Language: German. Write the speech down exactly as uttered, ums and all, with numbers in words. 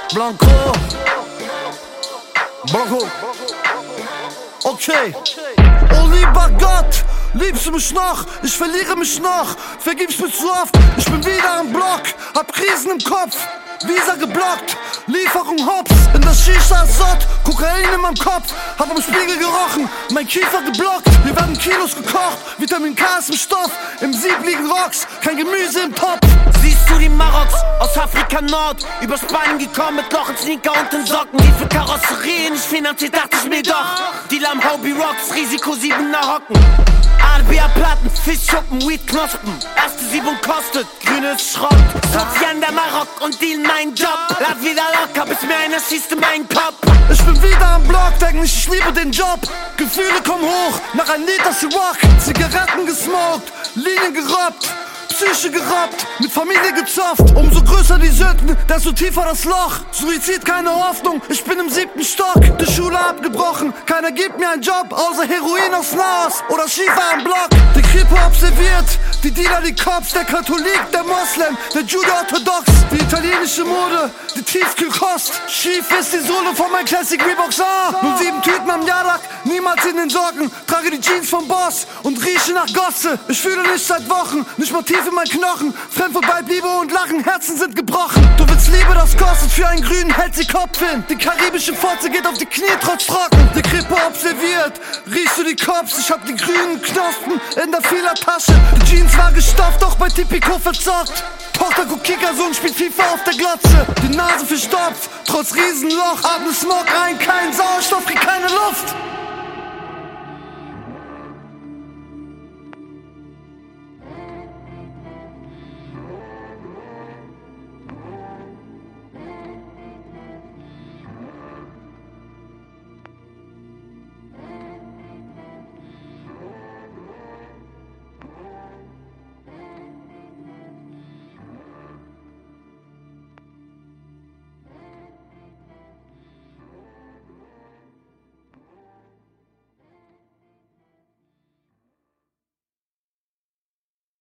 Blanco. Blanco. Okay. Oh lieber Gott, liebst du mich noch? Ich verliere mich noch, vergib's mir zu oft. Ich bin wieder im Block, hab Krisen im Kopf. Visa geblockt, Lieferung hops. In der Shisha Sott, Kokain in meinem Kopf. Hab am Spiegel gerochen, mein Kiefer geblockt. Wir werden Kilos gekocht, Vitamin K ist im Stoff. Im Sieb liegen Rocks, kein Gemüse im Topf. Siehst du die Maroks aus Afrika Nord? Über Spanien gekommen mit Loch in Sneaker und den Socken. Die für Karosserien nicht finanziert, dachte ich mir doch. Deal am Hobby Rocks, Risiko siebener Hocken. A B A-Platten, Fischschuppen, Weed-Knospen. Erste Siebung kostet, grünes Schrott. Sozian der Marok und deal mein Job. Lad wieder locker, bis mir einer schießt in meinen Kopf. Ich bin wieder am Block, denk nicht, ich liebe den Job. Gefühle kommen hoch, nach ein Liter Ciroc. Zigaretten gesmoked, Linien gerobbt. Psyche gerobbt, mit Familie gezofft. Umso größer die Sünden, desto tiefer das Loch. Suizid, keine Hoffnung, ich bin im siebten Stock. Die Schule abgebrochen, keiner gibt mir einen Job. Außer Heroin aus Laos oder Schiefer am Block. Die Kripo observiert, die Dealer, die Cops. Der Katholik, der Moslem, der Jude-Orthodox. Die italienische Mode, die Tiefkühlkost. Schief ist die Sohle von meinem Classic Reeboks. Ah, nur sieben Tüten am Jarak, niemals in den Socken. Trage die Jeans vom Boss und rieche nach Gosse. Ich fühle nicht seit Wochen, nicht mal tief in meinen Knochen. Fremd vorbei, Liebe und Lachen, Herzen sind gebrochen. Du willst Liebe, das kostet, für einen Grünen hält sie Kopf hin. Die karibische Fotze geht auf die Knie trotz Trocken. Die Kripo observiert, riechst du die Cops? Ich hab die grünen Knospen in der Fehlertasche. Die Jeans war gestopft, doch bei Tipico verzockt. Tochter Kukika, Sohn spielt FIFA auf der Glotze. Die Nase verstopft, trotz Riesenloch. Atme Smog rein, kein Sauerstoff, krieg keine Luft.